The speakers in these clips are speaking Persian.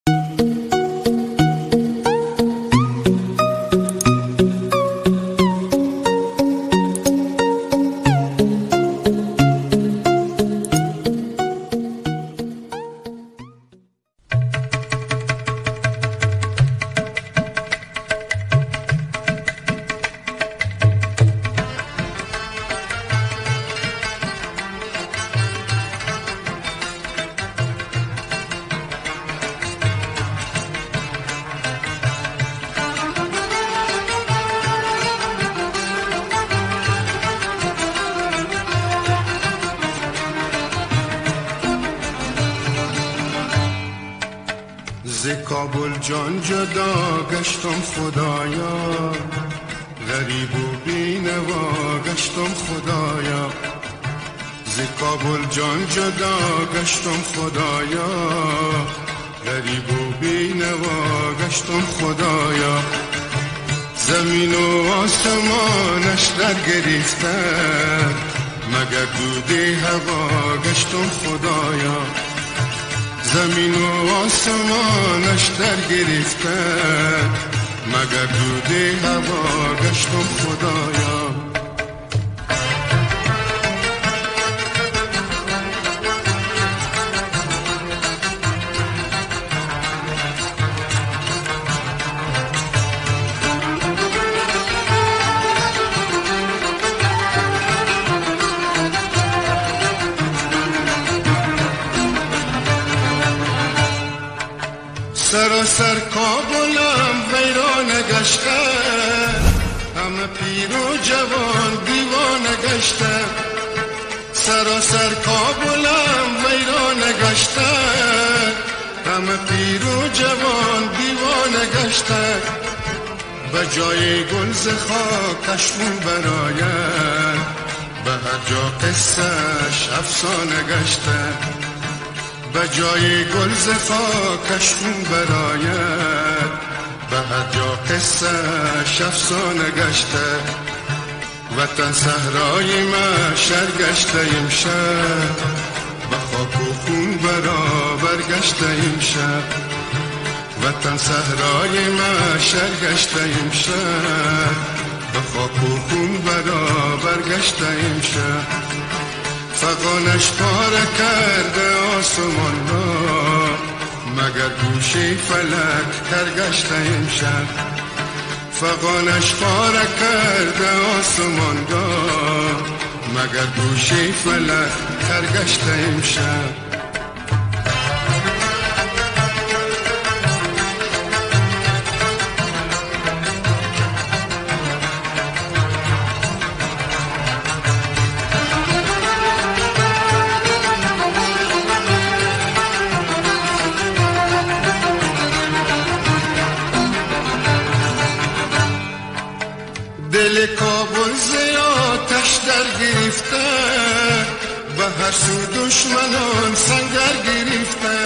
ز کابل جان جدا گشتم خدایا، غریب و بینوا گشتم خدایا. ز کابل جان جدا گشتم خدایا، غریب و بینوا گشتم خدایا. زمین و آسمانش در گرفته، مگر دود هوا گشتم خدایا. زمین و آسمانش در گرفته، مگر دود هوا گشتم خدایا. سراسر کابلم ویران گشته، همه پیر و جوان دیوانه گشته. سراسر کابلم ویران گشته، همه پیر و جوان دیوانه گشته. به جای گل ز خاکش خون براید، به هر جا قصه‌اش افسانه گشته. به جای گل ز خاکش خون براید، به هر جا قصه‌اش افسانه گشته. وطن صحرای محشر گشته امشب، به خاک و خون برابر گشته امشب. وطن صحرای محشر گشته امشب، به خاک و خون برابر گشته امشب. فغانش پاره کرده آسمان را، مگر گوشه فلک کرگشته امشب. فغانش پاره کرده آسمان را، مگر گوشه فلک کرگشته امشب. دل کابل ز آتش در گرفته، به هر سو دشمنان سنگر گرفته.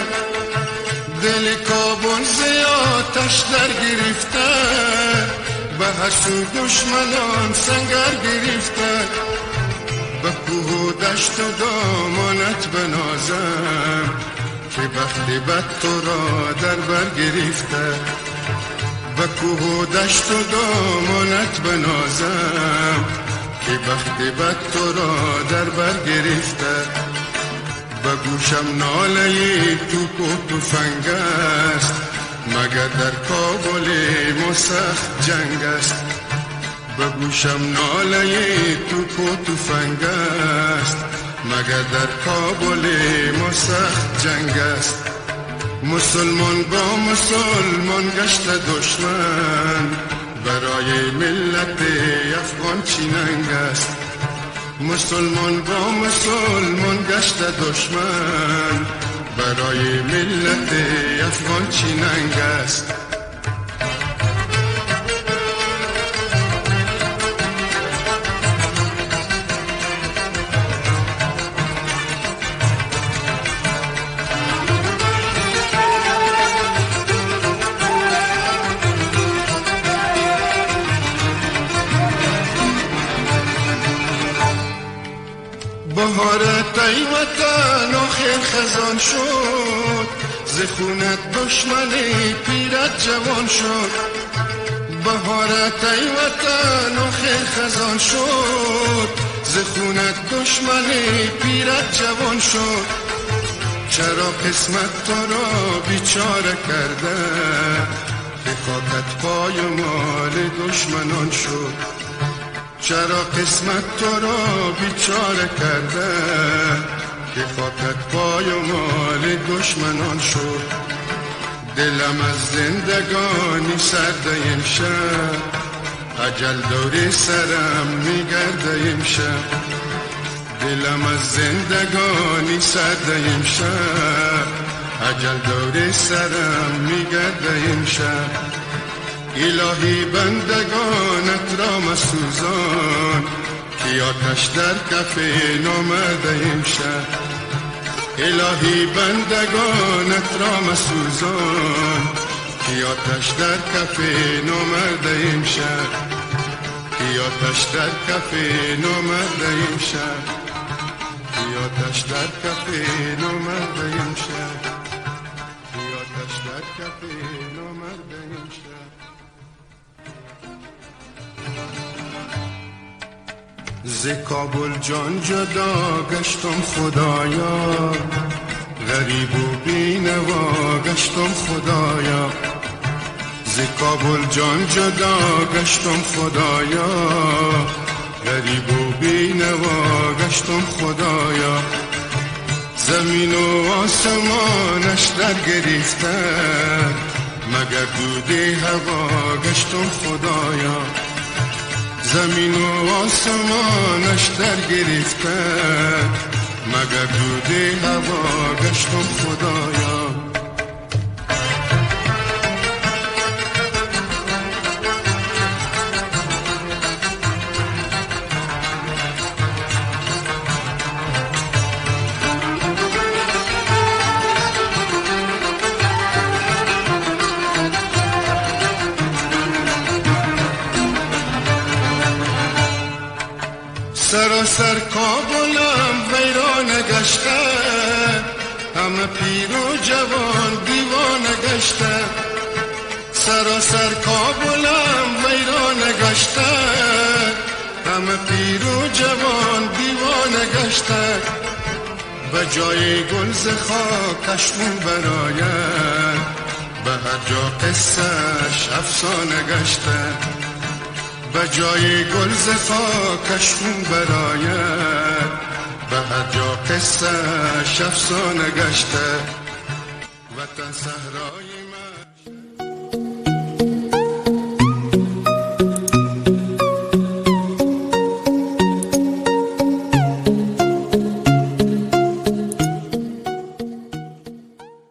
دل کابل ز آتش در گرفته، به هر سو دشمنان سنگر گرفته. به کوه و دشت و دامانت بنازم، که بخت بد تو را در بر گرفته. به کوه و دشت و دامانت بنازم، که بخت بد تو را در بر گرفته. به گوشم ناله توپ و تفنگ است، مگر در کابل ما سخت جنگ است. به گوشم ناله توپ و تفنگ است، مگر در کابل ما سخت جنگ است. مسلمان با مسلمان گشته دشمن، برای ملت افغان چی ننگ است. مسلمان با مسلمان گشته دشمن، برای ملت افغان چی ننگ است. بهارت ای وطن آخر خزان شد، ز خونت دشمنی پیرت جوان شد، بهارت ای وطن و خیر خزان شد. ز خونت دشمنی پیرت جوان شد، چرا قسمت تو را بیچاره کرده که خاکت پای مال دشمنان شد. چرا قسمت تو را بیچاره کرده که خاکت پای مال دشمنان شد. دلم از زندگانی سرده امشب، اجل دور سرم میگرده امشب. دلم از زندگانی سرده امشب، اجل دور سرم میگرده امشب. الهی بندگانت را مسوزان که آتش در کف نامرده امشب. الهی بندگانت را مسوزان که آتش در کف نامرده امشب. که آتش در کف نامرده امشب. که آتش در کف نامرده امشب. که آتش در کف نامرده امشب. ز کابل جان جدا گشتم خدایا، غریب و بینوا گشتم خدایا. ز کابل جان جدا گشتم خدایا، غریب و بینوا گشتم خدایا. زمین و آسمانش در گرفته، مگر دود هوا گشتم خدایا. زمین و آسمانش در گرفته، مگر دود هوا گشتم خدایا. سراسر کابلم ویران گشته، همه پیر و جوان دیوانه گشته. سراسر کابلم ویران گشته، همه پیر و جوان دیوانه گشته. به جای گل ز خاکش خون براید، به هر جا قصه‌اش افسانه گشته. به جای گل ز خاکش خون براید، به هر جا قصه‌اش افسانه گشته. وطن صحرای من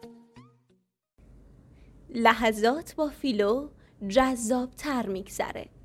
لحظات با فیلو جذاب تر میگذره.